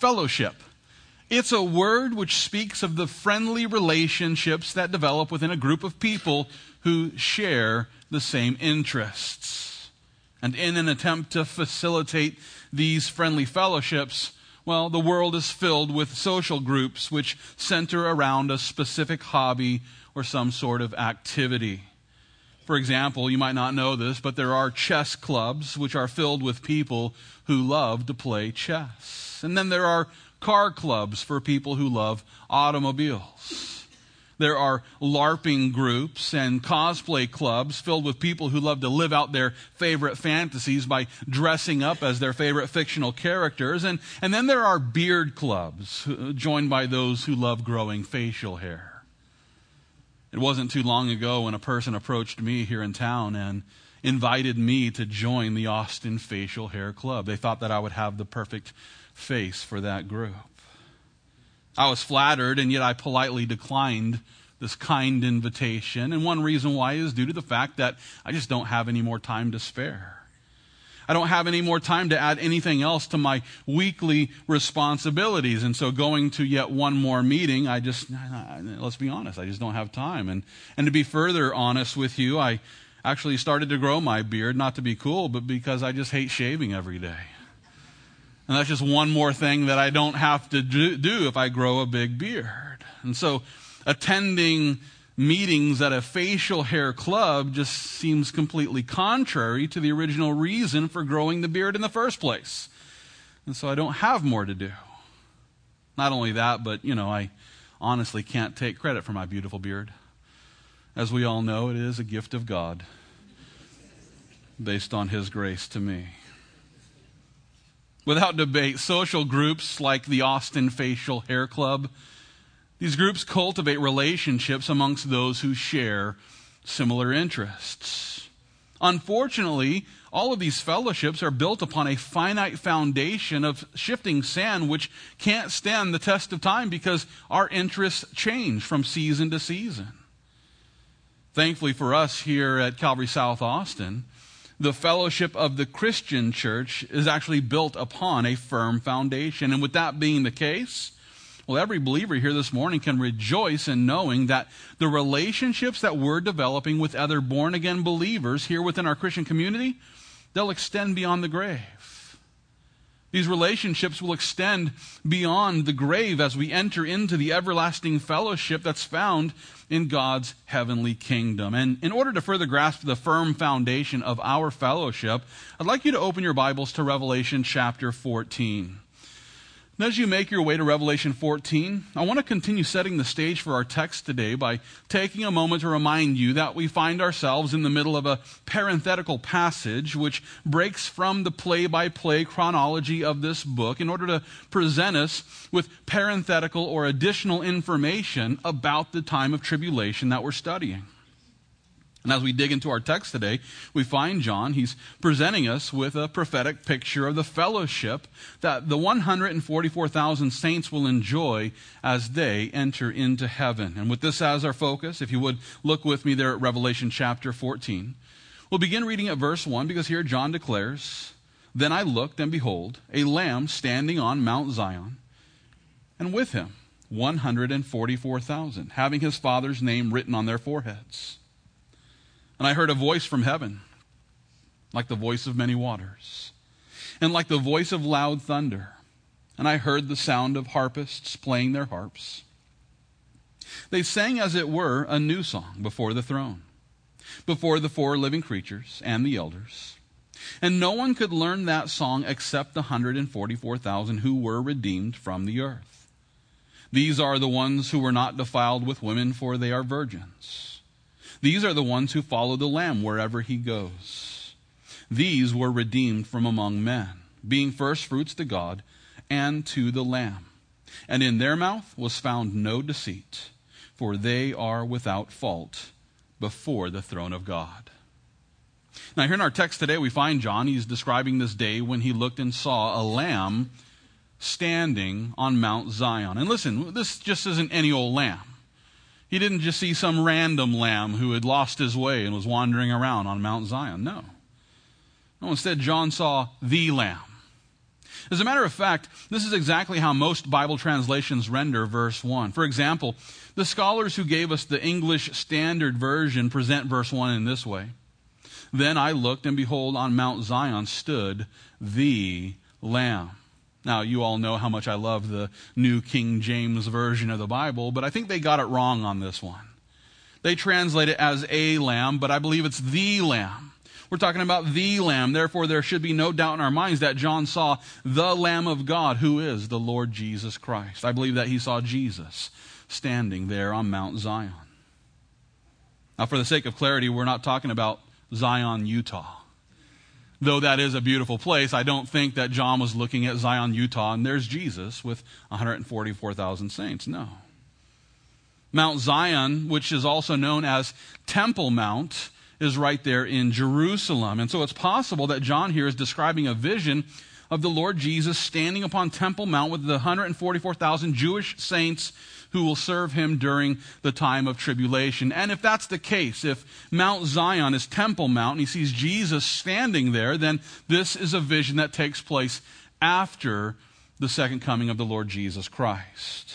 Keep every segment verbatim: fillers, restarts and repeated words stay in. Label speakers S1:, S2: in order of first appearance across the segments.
S1: fellowship. It's a word which speaks of the friendly relationships that develop within a group of people who share the same interests. And in an attempt to facilitate these friendly fellowships, well, the world is filled with social groups which center around a specific hobby or some sort of activity. For example, you might not know this, but there are chess clubs which are filled with people who love to play chess. And then there are car clubs for people who love automobiles. There are LARPing groups and cosplay clubs filled with people who love to live out their favorite fantasies by dressing up as their favorite fictional characters. And, and then there are beard clubs joined by those who love growing facial hair. It wasn't too long ago when a person approached me here in town and invited me to join the Austin Facial Hair Club. They thought that I would have the perfect face for that group. I was flattered, and yet I politely declined this kind invitation. And one reason why is due to the fact that I just don't have any more time to spare. I don't have any more time to add anything else to my weekly responsibilities. And so going to yet one more meeting, I just, let's be honest, I just don't have time. And, and to be further honest with you, I actually started to grow my beard, not to be cool, but because I just hate shaving every day. And that's just one more thing that I don't have to do if I grow a big beard. And so attending meetings at a facial hair club just seems completely contrary to the original reason for growing the beard in the first place. And so I don't have more to do. Not only that, but, you know, I honestly can't take credit for my beautiful beard. As we all know, it is a gift of God based on His grace to me. Without debate, social groups like the Austin Facial Hair Club, these groups cultivate relationships amongst those who share similar interests. Unfortunately, all of these fellowships are built upon a finite foundation of shifting sand which can't stand the test of time because our interests change from season to season. Thankfully for us here at Calvary South Austin, the fellowship of the Christian church is actually built upon a firm foundation. And with that being the case, well, every believer here this morning can rejoice in knowing that the relationships that we're developing with other born-again believers here within our Christian community, they'll extend beyond the grave. These relationships will extend beyond the grave as we enter into the everlasting fellowship that's found in God's heavenly kingdom. And in order to further grasp the firm foundation of our fellowship, I'd like you to open your Bibles to Revelation chapter fourteen. And as you make your way to Revelation fourteen, I want to continue setting the stage for our text today by taking a moment to remind you that we find ourselves in the middle of a parenthetical passage which breaks from the play-by-play chronology of this book in order to present us with parenthetical or additional information about the time of tribulation that we're studying. And as we dig into our text today, we find John, he's presenting us with a prophetic picture of the fellowship that the one hundred forty-four thousand saints will enjoy as they enter into heaven. And with this as our focus, if you would look with me there at Revelation chapter fourteen, we'll begin reading at verse one because here John declares, "Then I looked, and behold, a lamb standing on Mount Zion, and with him one hundred forty-four thousand, having his Father's name written on their foreheads. And I heard a voice from heaven, like the voice of many waters, and like the voice of loud thunder. And I heard the sound of harpists playing their harps. They sang, as it were, a new song before the throne, before the four living creatures and the elders. And no one could learn that song except the one hundred forty-four thousand who were redeemed from the earth. These are the ones who were not defiled with women, for they are virgins. These are the ones who follow the Lamb wherever he goes. These were redeemed from among men, being first fruits to God and to the Lamb. And in their mouth was found no deceit, for they are without fault before the throne of God." Now here in our text today, we find John, he's describing this day when he looked and saw a lamb standing on Mount Zion. And listen, this just isn't any old lamb. He didn't just see some random lamb who had lost his way and was wandering around on Mount Zion. No. No, instead, John saw the Lamb. As a matter of fact, this is exactly how most Bible translations render verse one. For example, the scholars who gave us the English Standard Version present verse one in this way. Then I looked, and behold, on Mount Zion stood the Lamb. Now, you all know how much I love the New King James Version of the Bible, but I think they got it wrong on this one. They translate it as a lamb, but I believe it's the Lamb. We're talking about the Lamb. Therefore, there should be no doubt in our minds that John saw the Lamb of God, who is the Lord Jesus Christ. I believe that he saw Jesus standing there on Mount Zion. Now, for the sake of clarity, we're not talking about Zion, Utah. Though that is a beautiful place, I don't think that John was looking at Zion, Utah, and there's Jesus with one hundred forty-four thousand saints. No. Mount Zion, which is also known as Temple Mount, is right there in Jerusalem. And so it's possible that John here is describing a vision of the Lord Jesus standing upon Temple Mount with the one hundred forty-four thousand Jewish saints who will serve him during the time of tribulation. And if that's the case, if Mount Zion is Temple Mount and he sees Jesus standing there, then this is a vision that takes place after the second coming of the Lord Jesus Christ.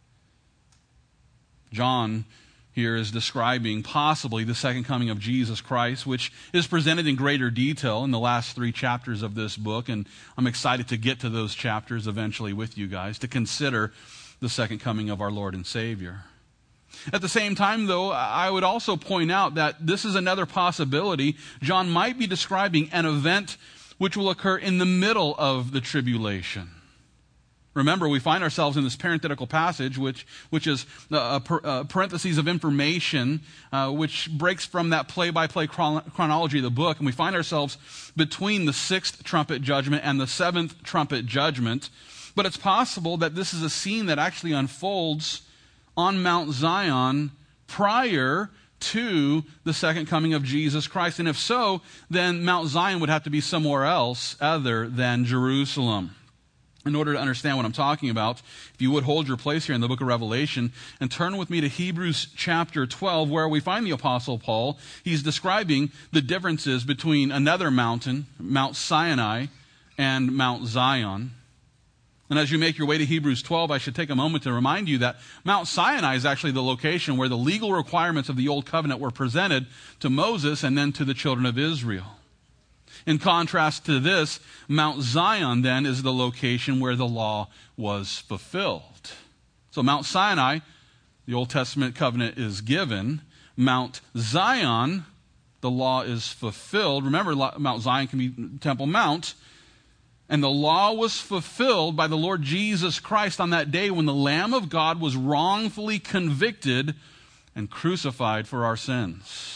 S1: John here is describing possibly the second coming of Jesus Christ, which is presented in greater detail in the last three chapters of this book. And I'm excited to get to those chapters eventually with you guys to consider the second coming of our Lord and Savior. At the same time, though, I would also point out that this is another possibility. John might be describing an event which will occur in the middle of the tribulation. Remember, we find ourselves in this parenthetical passage, which which is a, a parentheses of information, uh, which breaks from that play-by-play chron- chronology of the book, and we find ourselves between the sixth trumpet judgment and the seventh trumpet judgment. But it's possible that this is a scene that actually unfolds on Mount Zion prior to the second coming of Jesus Christ. And if so, then Mount Zion would have to be somewhere else other than Jerusalem. In order to understand what I'm talking about, if you would hold your place here in the book of Revelation and turn with me to Hebrews chapter twelve, where we find the Apostle Paul. He's describing the differences between another mountain, Mount Sinai, and Mount Zion. And as you make your way to Hebrews twelve, I should take a moment to remind you that Mount Sinai is actually the location where the legal requirements of the Old Covenant were presented to Moses and then to the children of Israel. In contrast to this, Mount Zion then is the location where the law was fulfilled. So Mount Sinai, the Old Testament covenant is given. Mount Zion, the law is fulfilled. Remember, Mount Zion can be Temple Mount. And the law was fulfilled by the Lord Jesus Christ on that day when the Lamb of God was wrongfully convicted and crucified for our sins.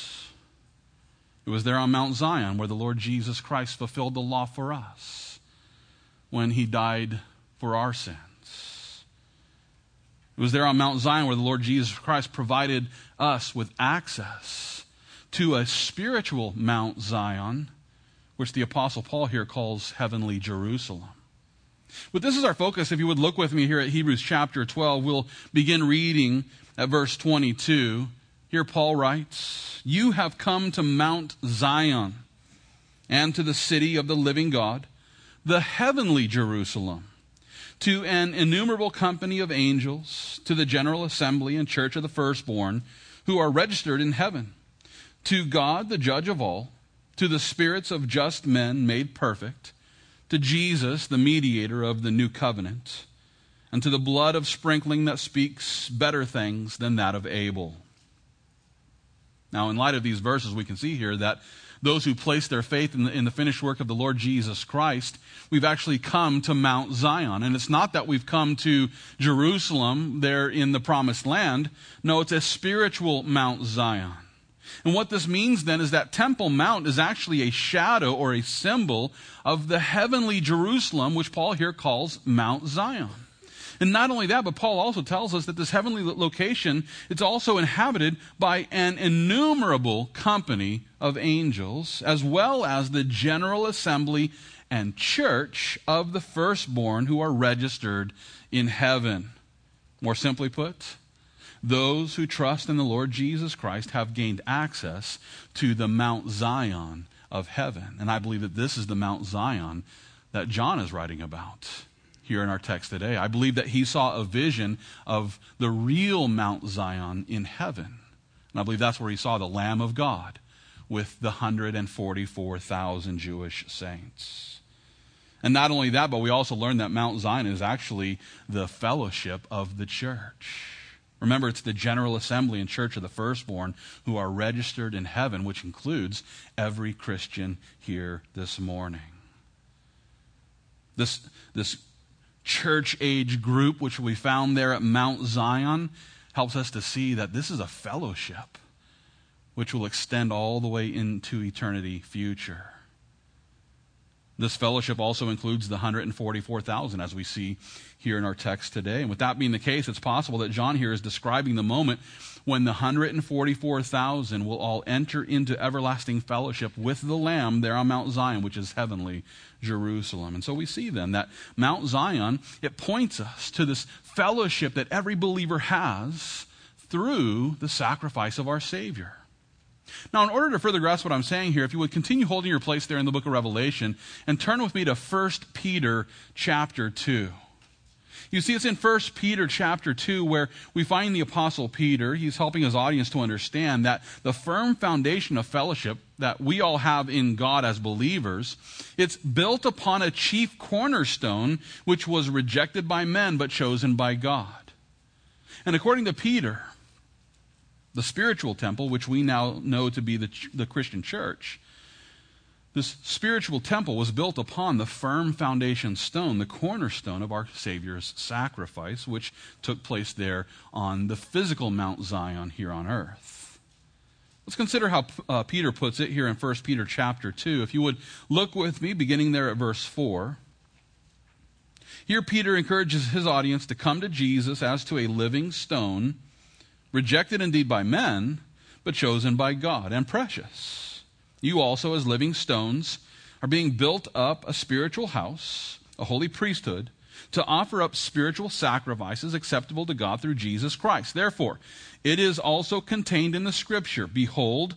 S1: It was there on Mount Zion where the Lord Jesus Christ fulfilled the law for us when he died for our sins. It was there on Mount Zion where the Lord Jesus Christ provided us with access to a spiritual Mount Zion, which the Apostle Paul here calls heavenly Jerusalem. But this is our focus. If you would look with me here at Hebrews chapter twelve, we'll begin reading at verse twenty-two. Here Paul writes, "You have come to Mount Zion and to the city of the living God, the heavenly Jerusalem, to an innumerable company of angels, to the general assembly and church of the firstborn who are registered in heaven, to God the judge of all, to the spirits of just men made perfect, to Jesus the mediator of the new covenant, and to the blood of sprinkling that speaks better things than that of Abel." Now, in light of these verses, we can see here that those who place their faith in the, in the finished work of the Lord Jesus Christ, we've actually come to Mount Zion. And it's not that we've come to Jerusalem there in the promised land. No, it's a spiritual Mount Zion. And what this means then is that Temple Mount is actually a shadow or a symbol of the heavenly Jerusalem, which Paul here calls Mount Zion. And not only that, but Paul also tells us that this heavenly location, it's also inhabited by an innumerable company of angels, as well as the general assembly and church of the firstborn who are registered in heaven. More simply put, those who trust in the Lord Jesus Christ have gained access to the Mount Zion of heaven. And I believe that this is the Mount Zion that John is writing about here in our text today. I believe that he saw a vision of the real Mount Zion in heaven. And I believe that's where he saw the Lamb of God with the one hundred forty-four thousand Jewish saints. And not only that, but we also learned that Mount Zion is actually the fellowship of the church. Remember, it's the General Assembly and Church of the Firstborn who are registered in heaven, which includes every Christian here this morning. This, this church age group, which we found there at Mount Zion, helps us to see that this is a fellowship which will extend all the way into eternity future. This fellowship also includes the one hundred forty-four thousand, as we see here in our text today. And with that being the case, it's possible that John here is describing the moment when the one hundred forty-four thousand will all enter into everlasting fellowship with the Lamb there on Mount Zion, which is heavenly Jerusalem. And so we see then that Mount Zion, it points us to this fellowship that every believer has through the sacrifice of our Savior. Now, in order to further grasp what I'm saying here, if you would continue holding your place there in the book of Revelation and turn with me to First Peter chapter two. You see, it's in First Peter chapter two where we find the Apostle Peter. He's helping his audience to understand that the firm foundation of fellowship that we all have in God as believers, it's built upon a chief cornerstone which was rejected by men but chosen by God. And according to Peter, the spiritual temple, which we now know to be the, the Christian church, this spiritual temple was built upon the firm foundation stone, the cornerstone of our Savior's sacrifice, which took place there on the physical Mount Zion here on earth. Let's consider how uh, Peter puts it here in First Peter chapter two. If you would look with me, beginning there at verse four. Here Peter encourages his audience to come to Jesus as to a living stone, rejected indeed by men, but chosen by God and precious. You also, as living stones, are being built up a spiritual house, a holy priesthood, to offer up spiritual sacrifices acceptable to God through Jesus Christ. Therefore, it is also contained in the Scripture, behold,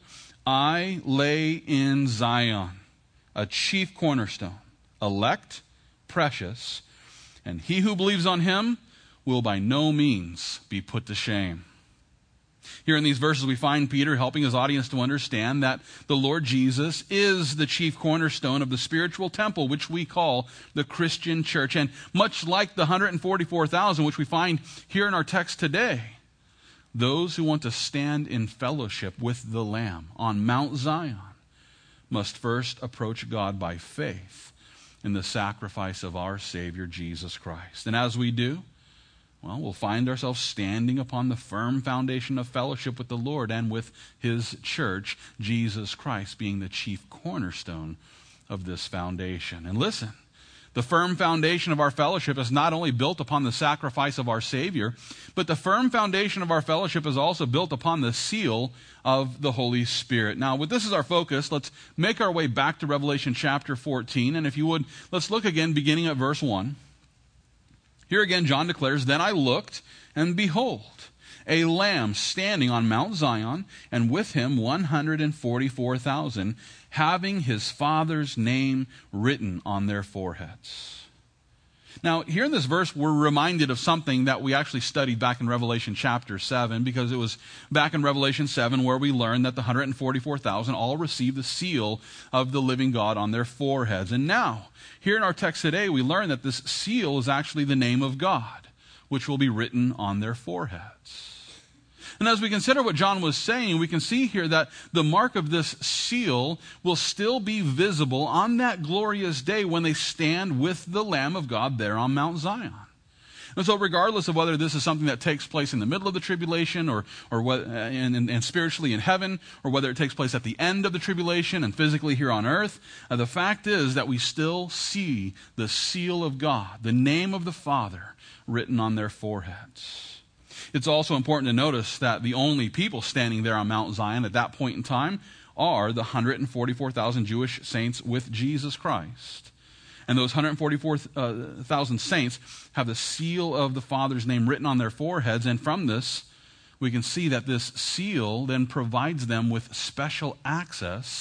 S1: I lay in Zion a chief cornerstone, elect, precious, and he who believes on him will by no means be put to shame. Here in these verses, we find Peter helping his audience to understand that the Lord Jesus is the chief cornerstone of the spiritual temple, which we call the Christian church. And much like the one hundred forty-four thousand, which we find here in our text today, those who want to stand in fellowship with the Lamb on Mount Zion must first approach God by faith in the sacrifice of our Savior, Jesus Christ. And as we do, well, we'll find ourselves standing upon the firm foundation of fellowship with the Lord and with his church, Jesus Christ being the chief cornerstone of this foundation. And listen, the firm foundation of our fellowship is not only built upon the sacrifice of our Savior, but the firm foundation of our fellowship is also built upon the seal of the Holy Spirit. Now, with this as our focus, let's make our way back to Revelation chapter fourteen. And if you would, let's look again beginning at verse one. Here again, John declares, Then I looked, and behold, a lamb standing on Mount Zion, and with him one hundred forty-four thousand, having his Father's name written on their foreheads. Now, here in this verse, we're reminded of something that we actually studied back in Revelation chapter seven, because it was back in Revelation seven where we learned that the one hundred forty-four thousand all received the seal of the living God on their foreheads. And now, here in our text today, we learn that this seal is actually the name of God, which will be written on their foreheads. And as we consider what John was saying, we can see here that the mark of this seal will still be visible on that glorious day when they stand with the Lamb of God there on Mount Zion. And so regardless of whether this is something that takes place in the middle of the tribulation or, or what, and, and, and spiritually in heaven, or whether it takes place at the end of the tribulation and physically here on earth, uh, the fact is that we still see the seal of God, the name of the Father, written on their foreheads. It's also important to notice that the only people standing there on Mount Zion at that point in time are the one hundred forty-four thousand Jewish saints with Jesus Christ. And those one hundred forty-four thousand saints have the seal of the Father's name written on their foreheads. And from this, we can see that this seal then provides them with special access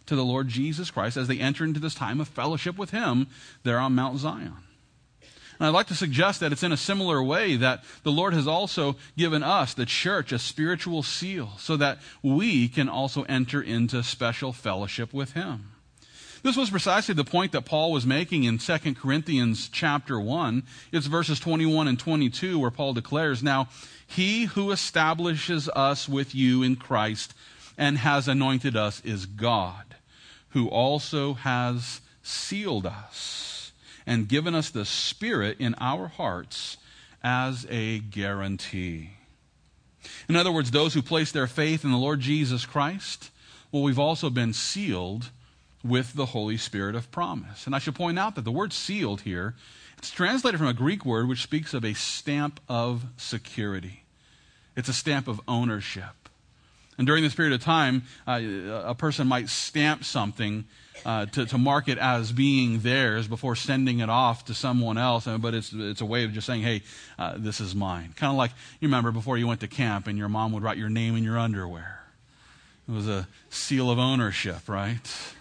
S1: to the Lord Jesus Christ as they enter into this time of fellowship with him there on Mount Zion. And I'd like to suggest that it's in a similar way that the Lord has also given us, the church, a spiritual seal so that we can also enter into special fellowship with him. This was precisely the point that Paul was making in Second Corinthians chapter one. It's verses twenty-one and twenty-two where Paul declares, "Now he who establishes us with you in Christ and has anointed us is God, who also has sealed us and given us the Spirit in our hearts as a guarantee." In other words, those who place their faith in the Lord Jesus Christ, well, we've also been sealed with the Holy Spirit of promise. And I should point out that the word sealed here, it's translated from a Greek word which speaks of a stamp of security. It's a stamp of ownership. And during this period of time, uh, a person might stamp something uh, to, to mark it as being theirs before sending it off to someone else. But it's it's a way of just saying, hey, uh, this is mine. Kind of like, you remember before you went to camp and your mom would write your name in your underwear. It was a seal of ownership, right?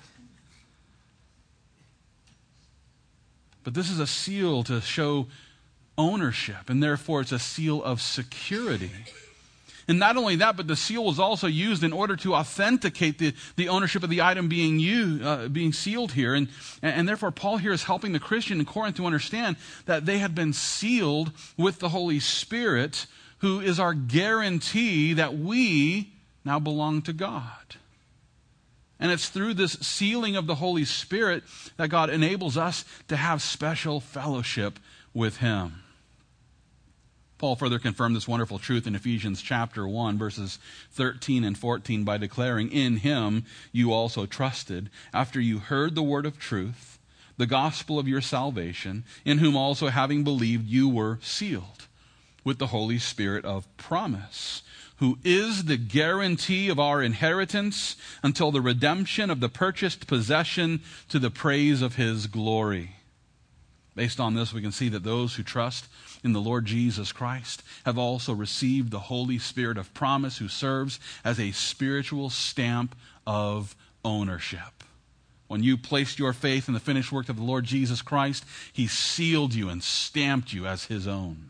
S1: But this is a seal to show ownership, and therefore it's a seal of security. And not only that, but the seal was also used in order to authenticate the, the ownership of the item being used, uh, being sealed here. And, and therefore, Paul here is helping the Christian in Corinth to understand that they had been sealed with the Holy Spirit, who is our guarantee that we now belong to God. And it's through this sealing of the Holy Spirit that God enables us to have special fellowship with him. Paul further confirmed this wonderful truth in Ephesians chapter one, verses thirteen and fourteen by declaring, "In him you also trusted, after you heard the word of truth, the gospel of your salvation, in whom also having believed you were sealed with the Holy Spirit of promise, who is the guarantee of our inheritance until the redemption of the purchased possession to the praise of his glory." Based on this, we can see that those who trust in the Lord Jesus Christ have also received the Holy Spirit of promise, who serves as a spiritual stamp of ownership. When you placed your faith in the finished work of the Lord Jesus Christ, he sealed you and stamped you as his own.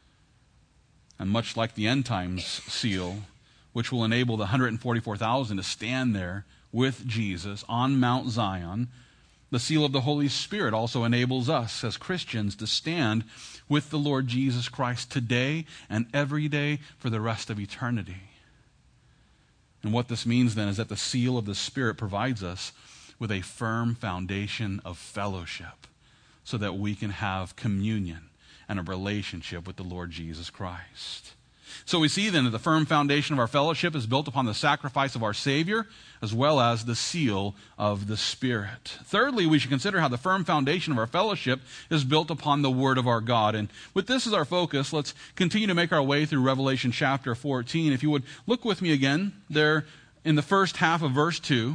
S1: And much like the end times seal, which will enable the one hundred forty-four thousand to stand there with Jesus on Mount Zion, the seal of the Holy Spirit also enables us as Christians to stand with the Lord Jesus Christ today and every day for the rest of eternity. And what this means then is that the seal of the Spirit provides us with a firm foundation of fellowship so that we can have communion and a relationship with the Lord Jesus Christ. So we see then that the firm foundation of our fellowship is built upon the sacrifice of our Savior, as well as the seal of the Spirit. Thirdly, we should consider how the firm foundation of our fellowship is built upon the Word of our God. And with this as our focus, let's continue to make our way through Revelation chapter fourteen. If you would look with me again there in the first half of verse two.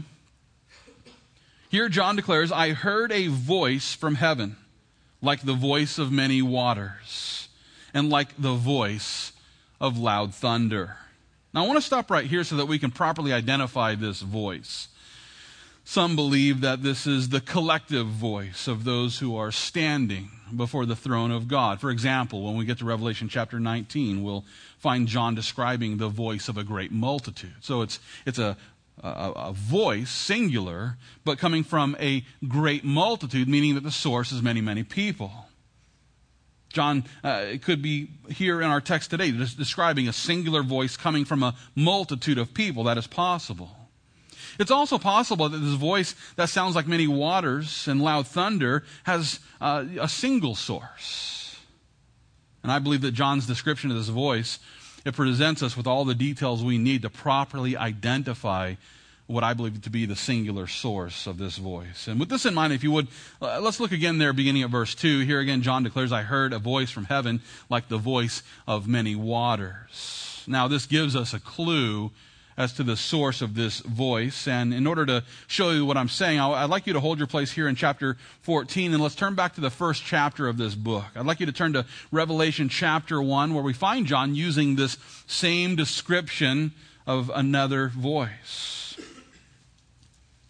S1: Here John declares, "I heard a voice from heaven, like the voice of many waters, and like the voice of loud thunder." Now I want to stop right here so that we can properly identify this voice. Some believe that this is the collective voice of those who are standing before the throne of God. For example, when we get to Revelation chapter nineteen, we'll find John describing the voice of a great multitude. So it's it's a A, a voice, singular, but coming from a great multitude, meaning that the source is many, many people. John uh, could be here in our text today just describing a singular voice coming from a multitude of people. That is possible. It's also possible that this voice that sounds like many waters and loud thunder has uh, a single source. And I believe that John's description of this voice, it presents us with all the details we need to properly identify what I believe to be the singular source of this voice. And with this in mind, if you would, uh, let's look again there beginning at verse two. Here again, John declares, "I heard a voice from heaven like the voice of many waters." Now, this gives us a clue as to the source of this voice. And in order to show you what I'm saying, I'd like you to hold your place here in chapter fourteen, and let's turn back to the first chapter of this book. I'd like you to turn to Revelation chapter one, where we find John using this same description of another voice.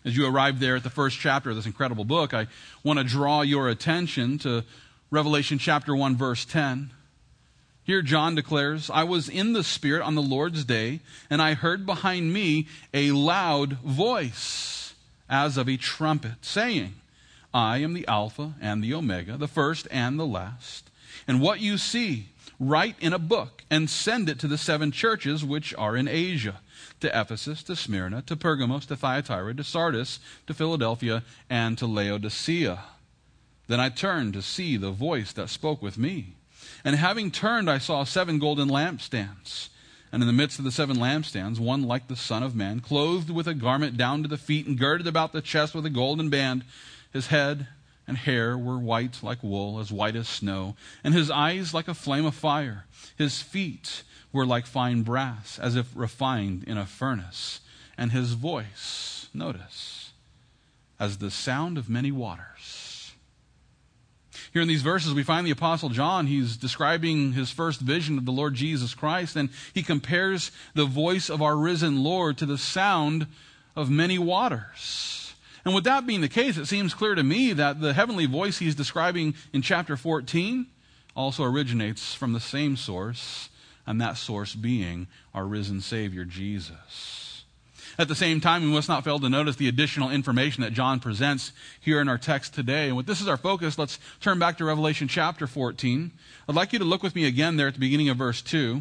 S1: As you arrive there at the first chapter of this incredible book, I want to draw your attention to Revelation chapter one, verse ten. Here John declares, I was in the Spirit on the Lord's day, and I heard behind me a loud voice, as of a trumpet, saying, I am the Alpha and the Omega, the first and the last. And what you see, write in a book, and send it to the seven churches which are in Asia, to Ephesus, to Smyrna, to Pergamos, to Thyatira, to Sardis, to Philadelphia, and to Laodicea. Then I turned to see the voice that spoke with me. And having turned, I saw seven golden lampstands. And in the midst of the seven lampstands, one like the Son of Man, clothed with a garment down to the feet, and girded about the chest with a golden band. His head and hair were white like wool, as white as snow, and his eyes like a flame of fire. His feet were like fine brass, as if refined in a furnace. And his voice, notice, as the sound of many waters. Here in these verses, we find the Apostle John. He's describing his first vision of the Lord Jesus Christ, and he compares the voice of our risen Lord to the sound of many waters. And with that being the case, it seems clear to me that the heavenly voice he's describing in chapter fourteen also originates from the same source, and that source being our risen Savior, Jesus. At the same time, we must not fail to notice the additional information that John presents here in our text today. And with this as our focus, let's turn back to Revelation chapter fourteen. I'd like you to look with me again there at the beginning of verse two.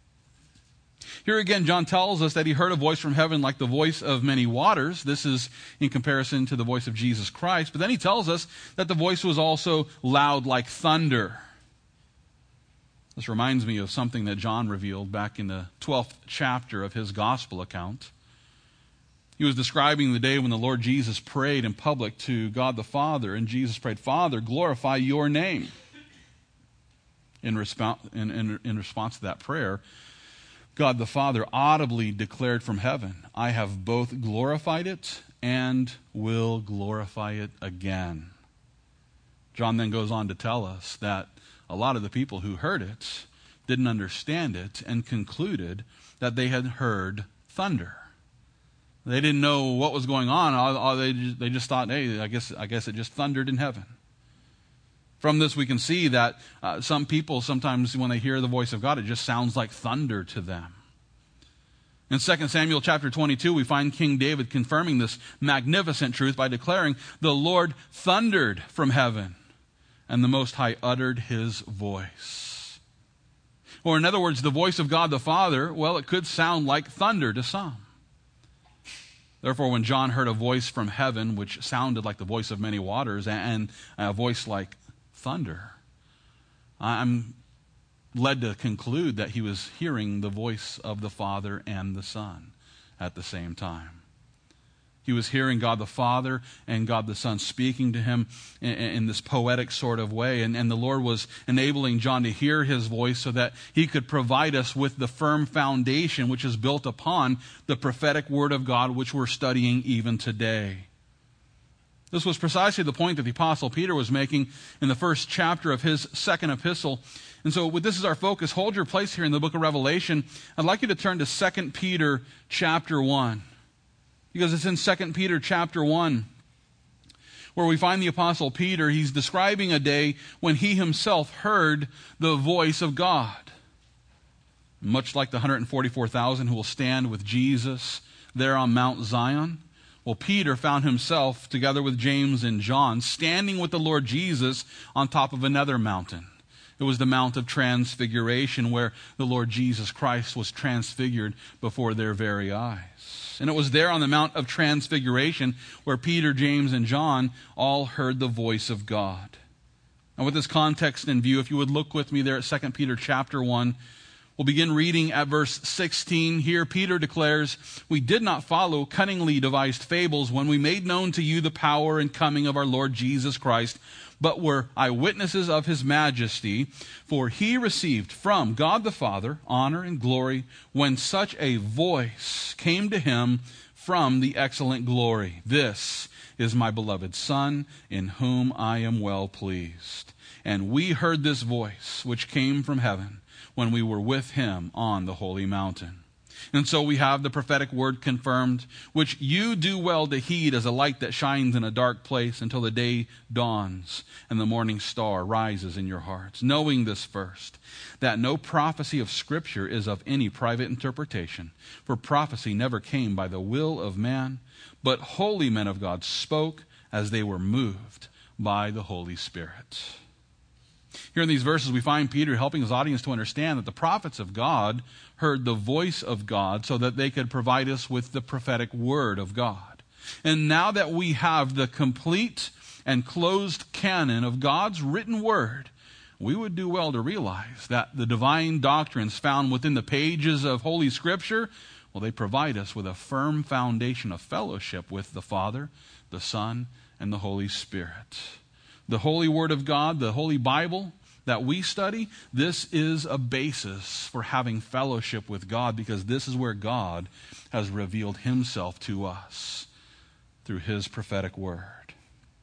S1: Here again, John tells us that he heard a voice from heaven like the voice of many waters. This is in comparison to the voice of Jesus Christ. But then he tells us that the voice was also loud like thunder. This reminds me of something that John revealed back in the twelfth chapter of his gospel account. He was describing the day when the Lord Jesus prayed in public to God the Father, and Jesus prayed, Father, glorify your name. In, resp- in, in, in response to that prayer, God the Father audibly declared from heaven, I have both glorified it and will glorify it again. John then goes on to tell us that a lot of the people who heard it didn't understand it and concluded that they had heard thunder. They didn't know what was going on. All, all they, just, they just thought, hey, I guess, I guess it just thundered in heaven. From this, we can see that uh, some people, sometimes when they hear the voice of God, it just sounds like thunder to them. In Second Samuel chapter twenty-two, we find King David confirming this magnificent truth by declaring, the Lord thundered from heaven, and the Most High uttered his voice. Or in other words, the voice of God the Father, well, it could sound like thunder to some. Therefore, when John heard a voice from heaven, which sounded like the voice of many waters, and a voice like thunder, I'm led to conclude that he was hearing the voice of the Father and the Son at the same time. He was hearing God the Father and God the Son speaking to him in, in this poetic sort of way. And, and the Lord was enabling John to hear his voice so that he could provide us with the firm foundation which is built upon the prophetic word of God which we're studying even today. This was precisely the point that the Apostle Peter was making in the first chapter of his second epistle. And so with this as our focus, hold your place here in the book of Revelation. I'd like you to turn to Second Peter chapter one. Because it's in Second Peter chapter one where we find the Apostle Peter. He's describing a day when he himself heard the voice of God. Much like the one hundred forty-four thousand who will stand with Jesus there on Mount Zion. Well, Peter found himself, together with James and John, standing with the Lord Jesus on top of another mountain. It was the Mount of Transfiguration where the Lord Jesus Christ was transfigured before their very eyes. And it was there on the Mount of Transfiguration where Peter, James, and John all heard the voice of God. And with this context in view, if you would look with me there at Second Peter chapter one, we'll begin reading at verse sixteen. Here Peter declares, we did not follow cunningly devised fables when we made known to you the power and coming of our Lord Jesus Christ, but were eyewitnesses of his majesty. For he received from God the Father honor and glory when such a voice came to him from the excellent glory. This is my beloved Son, in whom I am well pleased. And we heard this voice which came from heaven when we were with him on the holy mountain. And so we have the prophetic word confirmed, which you do well to heed as a light that shines in a dark place until the day dawns and the morning star rises in your hearts. Knowing this first, that no prophecy of Scripture is of any private interpretation, for prophecy never came by the will of man, but holy men of God spoke as they were moved by the Holy Spirit. Here in these verses, we find Peter helping his audience to understand that the prophets of God heard the voice of God so that they could provide us with the prophetic word of God. And now that we have the complete and closed canon of God's written word, we would do well to realize that the divine doctrines found within the pages of Holy Scripture, well, they provide us with a firm foundation of fellowship with the Father, the Son, and the Holy Spirit. The Holy Word of God, the Holy Bible that we study, this is a basis for having fellowship with God, because this is where God has revealed himself to us through his prophetic word.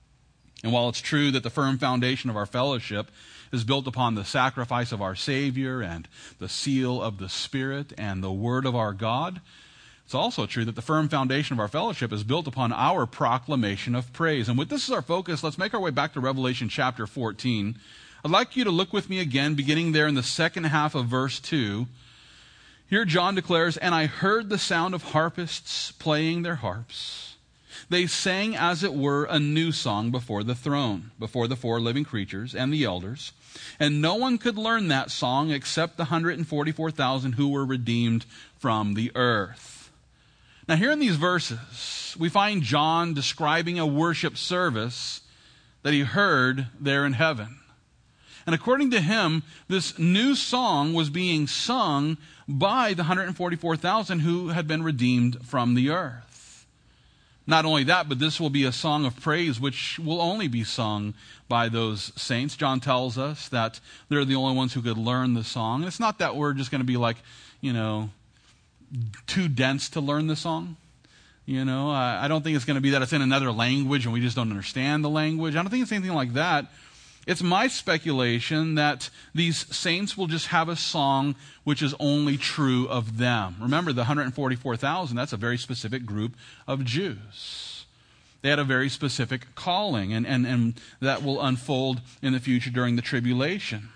S1: And while it's true that the firm foundation of our fellowship is built upon the sacrifice of our Savior and the seal of the Spirit and the word of our God, it's also true that the firm foundation of our fellowship is built upon our proclamation of praise. And with this as our focus, let's make our way back to Revelation chapter fourteen. I'd like you to look with me again, beginning there in the second half of verse two. Here John declares, "And I heard the sound of harpists playing their harps. They sang, as it were, a new song before the throne, before the four living creatures and the elders. And no one could learn that song except the one hundred forty-four thousand who were redeemed from the earth." Now here in these verses, we find John describing a worship service that he heard there in heaven. And according to him, this new song was being sung by the one hundred forty-four thousand who had been redeemed from the earth. Not only that, but this will be a song of praise which will only be sung by those saints. John tells us that they're the only ones who could learn the song. And it's not that we're just going to be like, you know, too dense to learn the song. You know, I, I don't think it's going to be that it's in another language and we just don't understand the language. I don't think it's anything like that. It's my speculation that these saints will just have a song which is only true of them. Remember, the one hundred forty-four thousand, that's a very specific group of Jews. They had a very specific calling, and, and, and that will unfold in the future during the tribulation.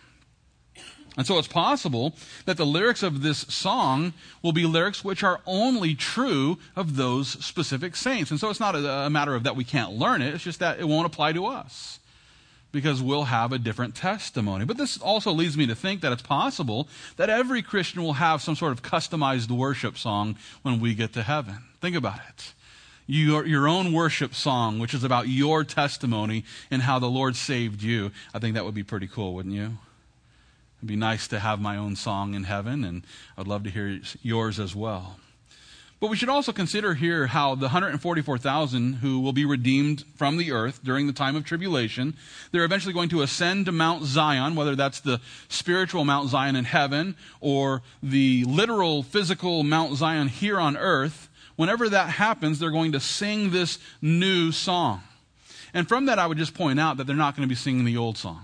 S1: And so it's possible that the lyrics of this song will be lyrics which are only true of those specific saints. And so it's not a, a matter of that we can't learn it. It's just that it won't apply to us, because we'll have a different testimony. But this also leads me to think that it's possible that every Christian will have some sort of customized worship song when we get to heaven. Think about it. Your, your own worship song, which is about your testimony and how the Lord saved you. I think that would be pretty cool, wouldn't you? It'd be nice to have my own song in heaven, and I'd love to hear yours as well. But we should also consider here how the one hundred forty-four thousand who will be redeemed from the earth during the time of tribulation, they're eventually going to ascend to Mount Zion, whether that's the spiritual Mount Zion in heaven or the literal physical Mount Zion here on earth. Whenever that happens, they're going to sing this new song. And from that, I would just point out that they're not going to be singing the old songs.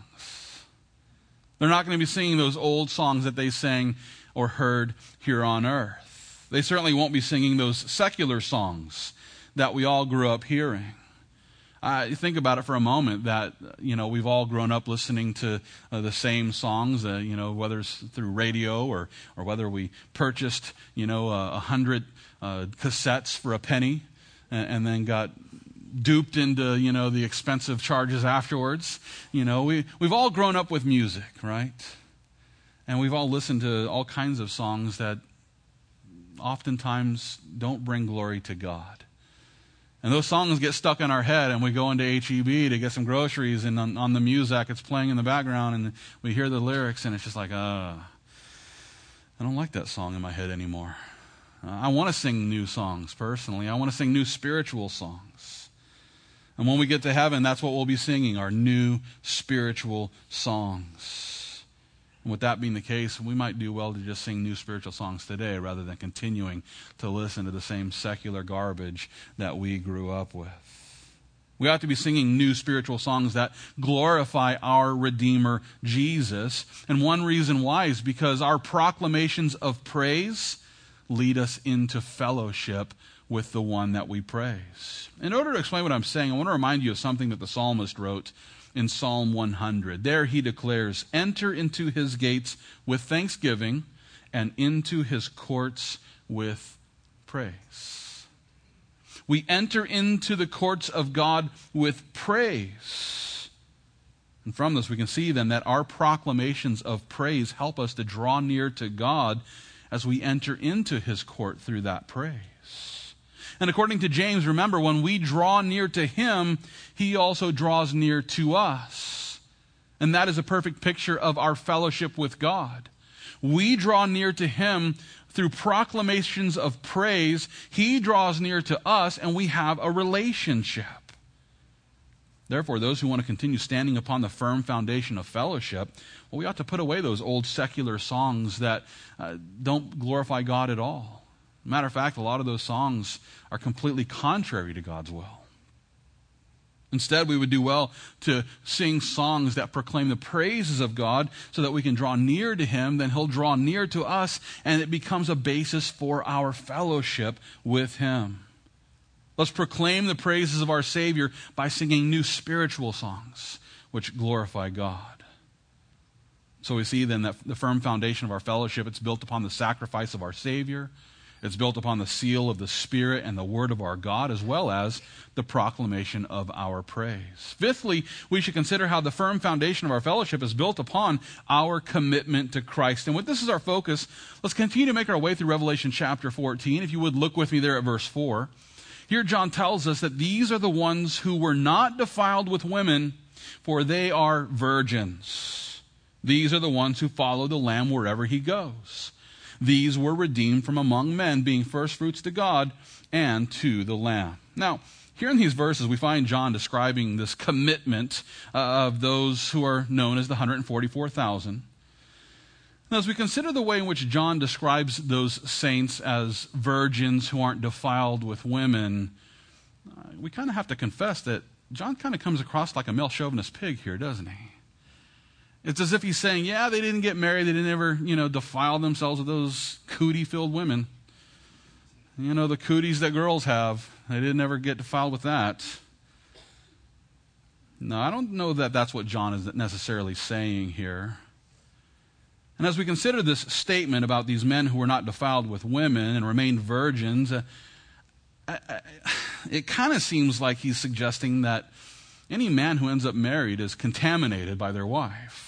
S1: They're not going to be singing those old songs that they sang or heard here on earth. They certainly won't be singing those secular songs that we all grew up hearing. Uh, think about it for a moment that, you know, we've all grown up listening to uh, the same songs, uh, you know, whether it's through radio or, or whether we purchased, you know, a uh, hundred uh, cassettes for a penny and, and then got duped into, you know, the expensive charges afterwards. You know, we, we've all grown up with music, right? And we've all listened to all kinds of songs that oftentimes don't bring glory to God. And those songs get stuck in our head, and we go into H E B to get some groceries, and on, on the music it's playing in the background, and we hear the lyrics, and it's just like, uh, I don't like that song in my head anymore. Uh, I want to sing new songs personally. I want to sing new spiritual songs. And when we get to heaven, that's what we'll be singing, our new spiritual songs. And with that being the case, we might do well to just sing new spiritual songs today rather than continuing to listen to the same secular garbage that we grew up with. We ought to be singing new spiritual songs that glorify our Redeemer, Jesus. And one reason why is because our proclamations of praise, lead us into fellowship with the one that we praise. In order to explain what I'm saying, I want to remind you of something that the psalmist wrote in Psalm one hundred. There he declares, "Enter into his gates with thanksgiving and into his courts with praise." We enter into the courts of God with praise. And from this we can see then that our proclamations of praise help us to draw near to God as we enter into his court through that praise. And according to James, remember, when we draw near to him, he also draws near to us. And that is a perfect picture of our fellowship with God. We draw near to him through proclamations of praise. He draws near to us, and we have a relationship. Therefore, those who want to continue standing upon the firm foundation of fellowship, well, we ought to put away those old secular songs that uh, don't glorify God at all. Matter of fact, a lot of those songs are completely contrary to God's will. Instead, we would do well to sing songs that proclaim the praises of God so that we can draw near to him, then he'll draw near to us, and it becomes a basis for our fellowship with him. Let's proclaim the praises of our Savior by singing new spiritual songs which glorify God. So we see then that the firm foundation of our fellowship, it's built upon the sacrifice of our Savior. It's built upon the seal of the Spirit and the Word of our God, as well as the proclamation of our praise. Fifthly, we should consider how the firm foundation of our fellowship is built upon our commitment to Christ. And with this as our focus, let's continue to make our way through Revelation chapter fourteen. If you would look with me there at verse four. Here John tells us that these are the ones who were not defiled with women, for they are virgins. These are the ones who follow the Lamb wherever he goes. These were redeemed from among men, being firstfruits to God and to the Lamb. Now, here in these verses, we find John describing this commitment uh, of those who are known as the one hundred forty-four thousand. Now, as we consider the way in which John describes those saints as virgins who aren't defiled with women, uh, we kind of have to confess that John kind of comes across like a male chauvinist pig here, doesn't he? It's as if he's saying, yeah, they didn't get married. They didn't ever, you know, defile themselves with those cootie-filled women. You know, the cooties that girls have. They didn't ever get defiled with that. No, I don't know that that's what John is necessarily saying here. And as we consider this statement about these men who were not defiled with women and remained virgins, uh, I, I, it kind of seems like he's suggesting that any man who ends up married is contaminated by their wife.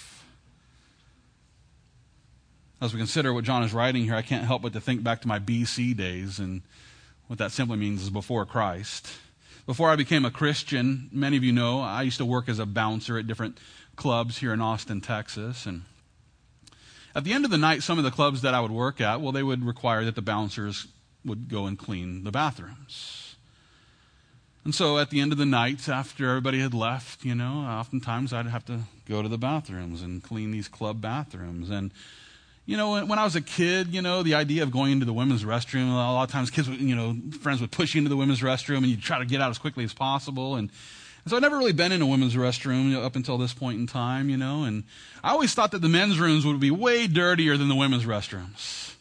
S1: As we consider what John is writing here, I can't help but to think back to my B C days, and what that simply means is before Christ. Before I became a Christian, many of you know, I used to work as a bouncer at different clubs here in Austin, Texas, and at the end of the night, some of the clubs that I would work at, well, they would require that the bouncers would go and clean the bathrooms. And so at the end of the night, after everybody had left, you know, oftentimes I'd have to go to the bathrooms and clean these club bathrooms. And, you know, when, when I was a kid, you know, the idea of going into the women's restroom, a lot of times kids would, you know, friends would push you into the women's restroom and you'd try to get out as quickly as possible. And, and so I'd never really been in a women's restroom, you know, up until this point in time, you know, and I always thought that the men's rooms would be way dirtier than the women's restrooms.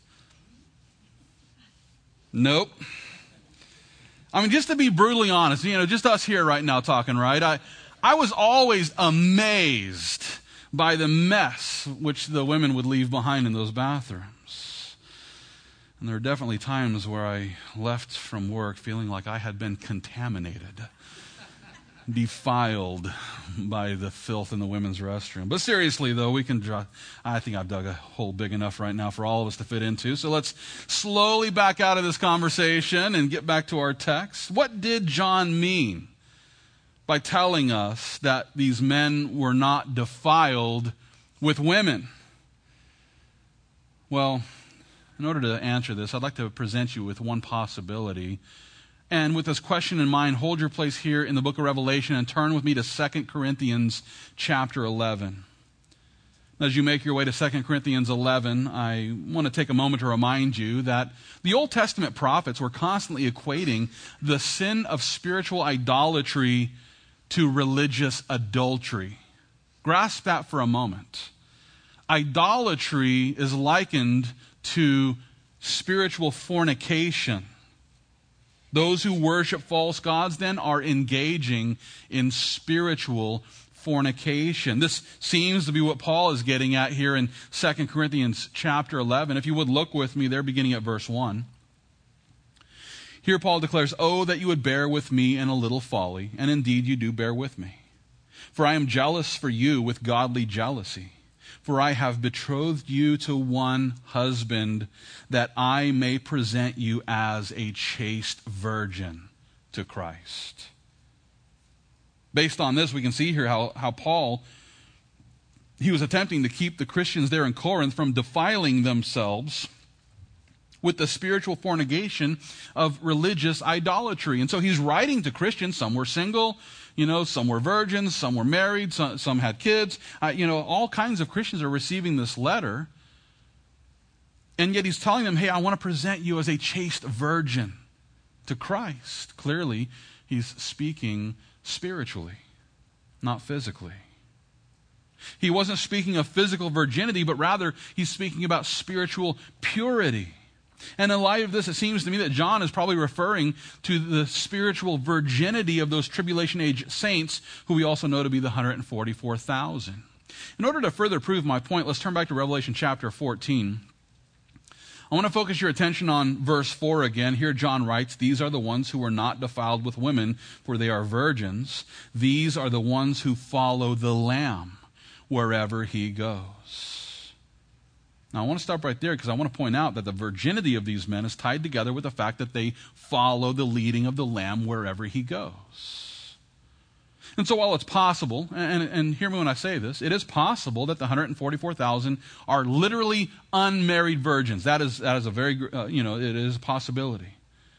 S1: Nope. I mean, just to be brutally honest, you know, just us here right now talking, right? I, I was always amazed by the mess which the women would leave behind in those bathrooms. And there were definitely times where I left from work feeling like I had been contaminated, defiled by the filth in the women's restroom. But seriously, though, we can draw, I think I've dug a hole big enough right now for all of us to fit into. So let's slowly back out of this conversation and get back to our text. What did John mean by telling us that these men were not defiled with women? Well, in order to answer this, I'd like to present you with one possibility. And with this question in mind, hold your place here in the book of Revelation and turn with me to Second Corinthians chapter eleven. As you make your way to Second Corinthians eleven, I want to take a moment to remind you that the Old Testament prophets were constantly equating the sin of spiritual idolatry to religious adultery. Grasp that for a moment. Idolatry is likened to spiritual fornication. Those who worship false gods then are engaging in spiritual fornication. This seems to be what Paul is getting at here in Second Corinthians chapter eleven. If you would look with me there, beginning at verse one. Here Paul declares, "Oh, that you would bear with me in a little folly, and indeed you do bear with me. For I am jealous for you with godly jealousy. For I have betrothed you to one husband, that I may present you as a chaste virgin to Christ." Based on this, we can see here how, how Paul, he was attempting to keep the Christians there in Corinth from defiling themselves with the spiritual fornication of religious idolatry. And so he's writing to Christians. Some were single, you know, some were virgins, some were married, some, some had kids. Uh, you know, all kinds of Christians are receiving this letter. And yet he's telling them, hey, I want to present you as a chaste virgin to Christ. Clearly, he's speaking spiritually, not physically. He wasn't speaking of physical virginity, but rather he's speaking about spiritual purity. And in light of this, it seems to me that John is probably referring to the spiritual virginity of those tribulation age saints, who we also know to be the one hundred forty-four thousand. In order to further prove my point, let's turn back to Revelation chapter fourteen. I want to focus your attention on verse four again. Here John writes, "These are the ones who are not defiled with women, for they are virgins. These are the ones who follow the Lamb wherever he goes." Now I want to stop right there because I want to point out that the virginity of these men is tied together with the fact that they follow the leading of the Lamb wherever he goes. And so while it's possible, and, and hear me when I say this, it is possible that the one hundred forty-four thousand are literally unmarried virgins. That is, that is a very, uh, you know, it is a possibility.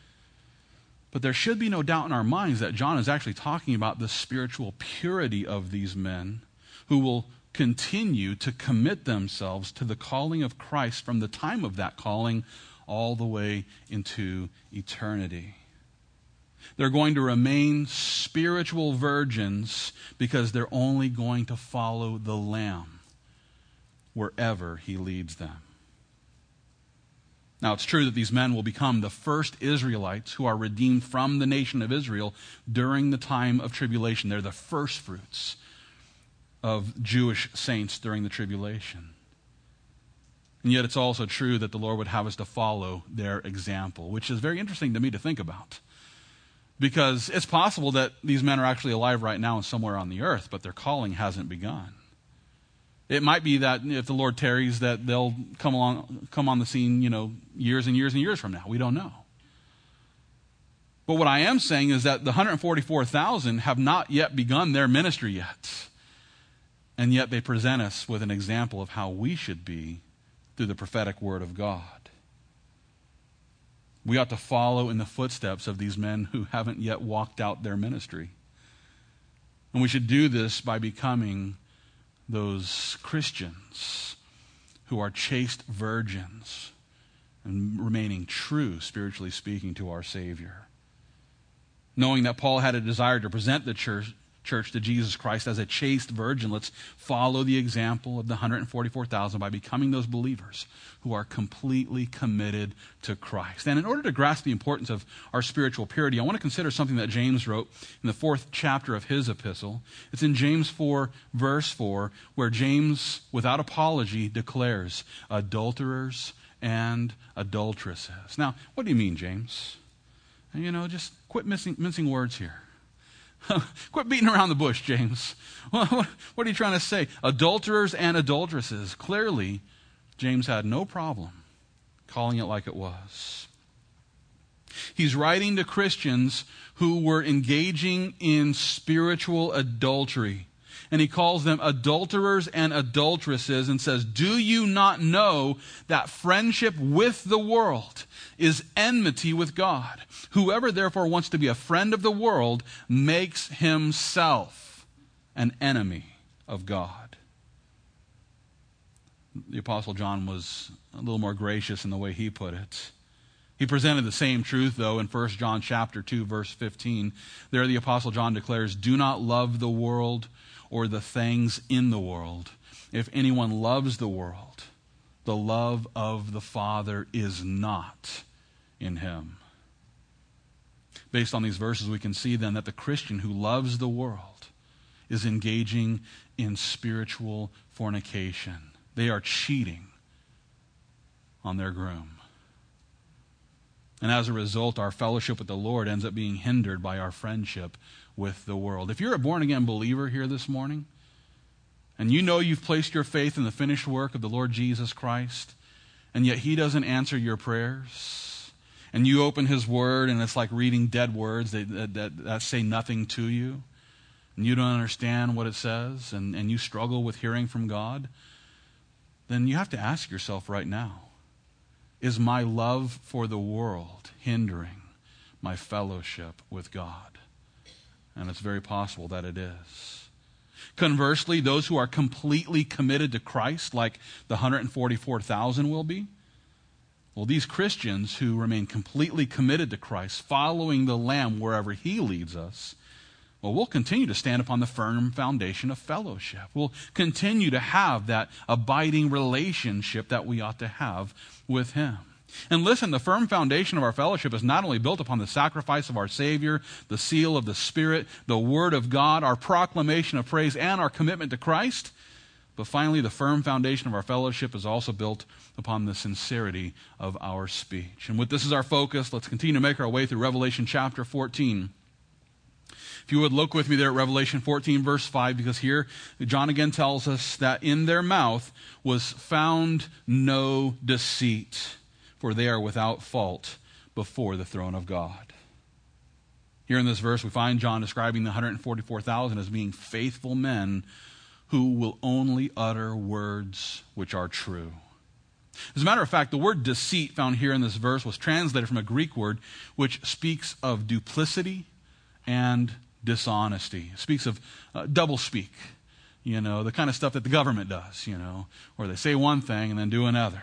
S1: But there should be no doubt in our minds that John is actually talking about the spiritual purity of these men who will continue to commit themselves to the calling of Christ from the time of that calling all the way into eternity. They're going to remain spiritual virgins because they're only going to follow the Lamb wherever he leads them. Now, it's true that these men will become the first Israelites who are redeemed from the nation of Israel during the time of tribulation. They're the first fruits of Jewish saints during the tribulation. And yet it's also true that the Lord would have us to follow their example, which is very interesting to me to think about. Because it's possible that these men are actually alive right now and somewhere on the earth, but their calling hasn't begun. It might be that if the Lord tarries, that they'll come along, come on the scene, you know, years and years and years from now. We don't know. But what I am saying is that the one hundred forty-four thousand have not yet begun their ministry yet. And yet they present us with an example of how we should be through the prophetic word of God. We ought to follow in the footsteps of these men who haven't yet walked out their ministry. And we should do this by becoming those Christians who are chaste virgins and remaining true, spiritually speaking, to our Savior. Knowing that Paul had a desire to present the church, church to Jesus Christ as a chaste virgin, let's follow the example of the one hundred forty-four thousand by becoming those believers who are completely committed to Christ. And in order to grasp the importance of our spiritual purity, I want to consider something that James wrote in the fourth chapter of his epistle. It's in James four, verse four, where James, without apology, declares, "Adulterers and adulteresses." Now, what do you mean, James? You know, just quit mincing, mincing words here. Quit beating around the bush, James. What, what, what are you trying to say? Adulterers and adulteresses. Clearly, James had no problem calling it like it was. He's writing to Christians who were engaging in spiritual adultery. And he calls them adulterers and adulteresses and says, "Do you not know that friendship with the world is enmity with God? Whoever therefore wants to be a friend of the world makes himself an enemy of God." The Apostle John was a little more gracious in the way he put it. He presented the same truth, though, in First John chapter two, verse fifteen. There the Apostle John declares, "Do not love the world or the things in the world. If anyone loves the world, the the love of the Father is not in him. Based on these verses, we can see then that the Christian who loves the world is engaging in spiritual fornication. They are cheating on their groom. And as a result, our fellowship with the Lord ends up being hindered by our friendship with the world. If you're a born-again believer here this morning, and you know you've placed your faith in the finished work of the Lord Jesus Christ, and yet he doesn't answer your prayers, and you open his word and it's like reading dead words that, that, that, that say nothing to you, and you don't understand what it says, and, and you struggle with hearing from God, then you have to ask yourself right now, is my love for the world hindering my fellowship with God? And it's very possible that it is. Conversely, those who are completely committed to Christ, like the one hundred forty-four thousand will be, well, these Christians who remain completely committed to Christ, following the Lamb wherever he leads us, well, we'll continue to stand upon the firm foundation of fellowship. We'll continue to have that abiding relationship that we ought to have with him. And listen, the firm foundation of our fellowship is not only built upon the sacrifice of our Savior, the seal of the Spirit, the Word of God, our proclamation of praise, and our commitment to Christ, but finally, the firm foundation of our fellowship is also built upon the sincerity of our speech. And with this as our focus, let's continue to make our way through Revelation chapter fourteen. If you would look with me there at Revelation fourteen, verse five, because here John again tells us that in their mouth was found no deceit, for they are without fault before the throne of God. Here in this verse, we find John describing the one hundred forty-four thousand as being faithful men who will only utter words which are true. As a matter of fact, the word deceit found here in this verse was translated from a Greek word which speaks of duplicity and dishonesty. It speaks of uh, doublespeak, you know, the kind of stuff that the government does, you know, where they say one thing and then do another.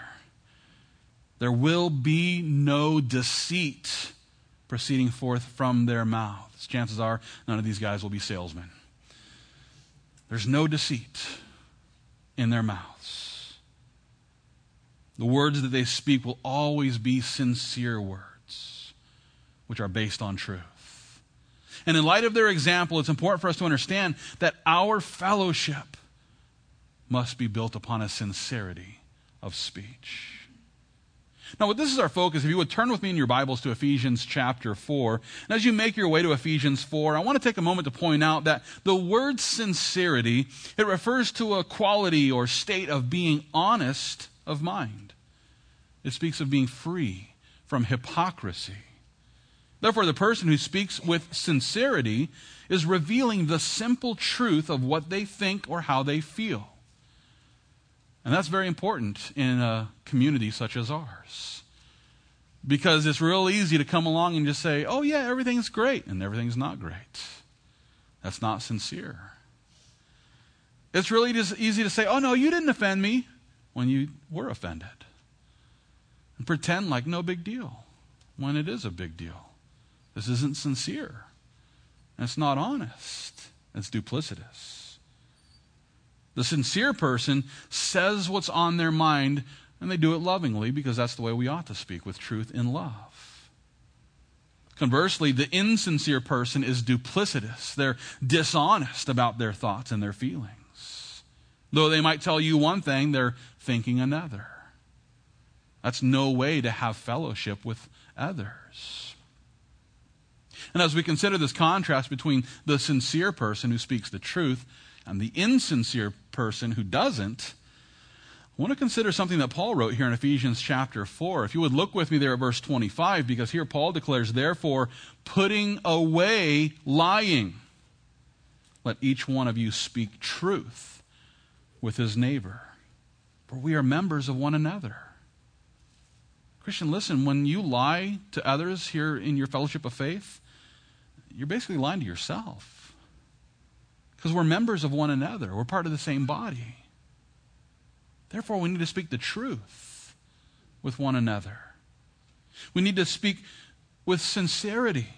S1: There will be no deceit proceeding forth from their mouths. Chances are none of these guys will be salesmen. There's no deceit in their mouths. The words that they speak will always be sincere words, which are based on truth. And in light of their example, it's important for us to understand that our fellowship must be built upon a sincerity of speech. Now, this is our focus. If you would turn with me in your Bibles to Ephesians chapter four. And as you make your way to Ephesians four, I want to take a moment to point out that the word sincerity, it refers to a quality or state of being honest of mind. It speaks of being free from hypocrisy. Therefore, the person who speaks with sincerity is revealing the simple truth of what they think or how they feel. And that's very important in a community such as ours. Because it's real easy to come along and just say, oh yeah, everything's great, and everything's not great. That's not sincere. It's really just easy to say, oh no, you didn't offend me, when you were offended. And pretend like no big deal, when it is a big deal. This isn't sincere. And it's not honest. It's duplicitous. The sincere person says what's on their mind, and they do it lovingly because that's the way we ought to speak, with truth in love. Conversely, the insincere person is duplicitous. They're dishonest about their thoughts and their feelings. Though they might tell you one thing, they're thinking another. That's no way to have fellowship with others. And as we consider this contrast between the sincere person who speaks the truth and the insincere person who doesn't, I want to consider something that Paul wrote here in Ephesians chapter four. If you would look with me there at verse twenty-five, because here Paul declares, therefore, putting away lying, let each one of you speak truth with his neighbor, for we are members of one another. Christian, listen, when you lie to others here in your fellowship of faith, you're basically lying to yourself. Because we're members of one another. We're part of the same body. Therefore, we need to speak the truth with one another. We need to speak with sincerity.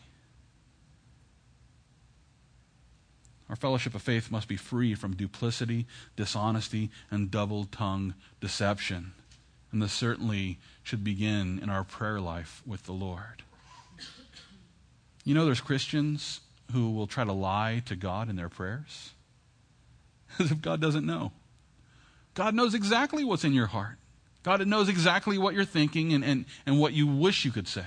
S1: Our fellowship of faith must be free from duplicity, dishonesty, and double-tongued deception. And this certainly should begin in our prayer life with the Lord. You know, there's Christians who will try to lie to God in their prayers as if God doesn't know. God knows exactly what's in your heart. God knows exactly what you're thinking and, and, and what you wish you could say.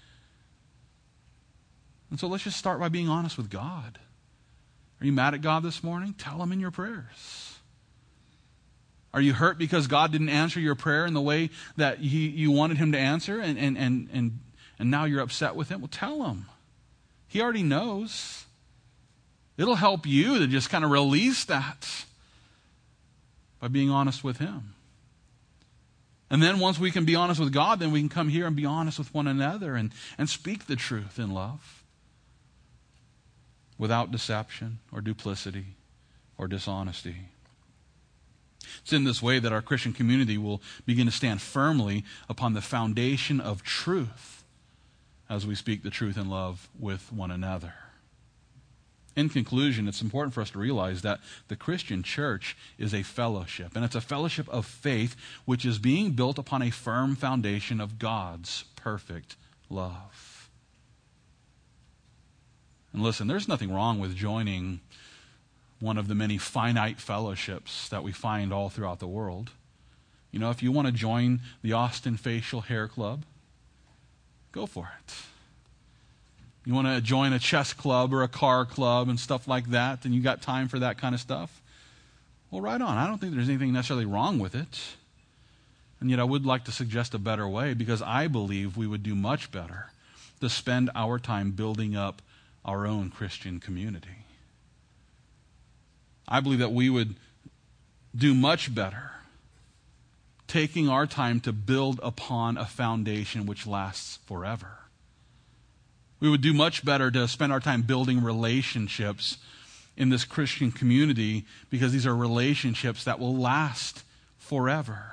S1: And so let's just start by being honest with God. Are you mad at God this morning? Tell him in your prayers. Are you hurt because God didn't answer your prayer in the way that he, you wanted him to answer, and, and, and, and, and now you're upset with him? Well, tell him. He already knows. It'll help you to just kind of release that by being honest with him. And then once we can be honest with God, then we can come here and be honest with one another and, and speak the truth in love without deception or duplicity or dishonesty. It's in this way that our Christian community will begin to stand firmly upon the foundation of truth as we speak the truth in love with one another. In conclusion, it's important for us to realize that the Christian church is a fellowship, and it's a fellowship of faith which is being built upon a firm foundation of God's perfect love. And listen, there's nothing wrong with joining one of the many finite fellowships that we find all throughout the world. You know, if you want to join the Austin Facial Hair Club, go for it. You want to join a chess club or a car club and stuff like that, and you got time for that kind of stuff? Well, right on. I don't think there's anything necessarily wrong with it. And yet I would like to suggest a better way, because I believe we would do much better to spend our time building up our own Christian community. I believe that we would do much better taking our time to build upon a foundation which lasts forever. We would do much better to spend our time building relationships in this Christian community, because these are relationships that will last forever.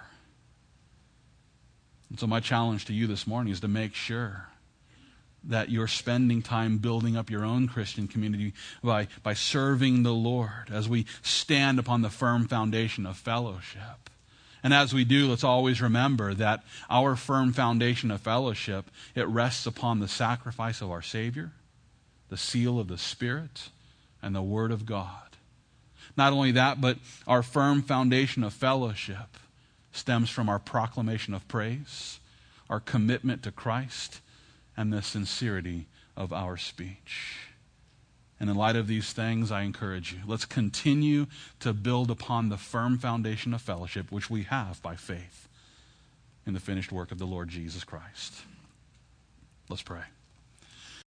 S1: And so my challenge to you this morning is to make sure that you're spending time building up your own Christian community by, by serving the Lord as we stand upon the firm foundation of fellowship. And as we do, let's always remember that our firm foundation of fellowship, it rests upon the sacrifice of our Savior, the seal of the Spirit, and the Word of God. Not only that, but our firm foundation of fellowship stems from our proclamation of praise, our commitment to Christ, and the sincerity of our speech. And in light of these things, I encourage you, let's continue to build upon the firm foundation of fellowship which we have by faith in the finished work of the Lord Jesus Christ. Let's pray.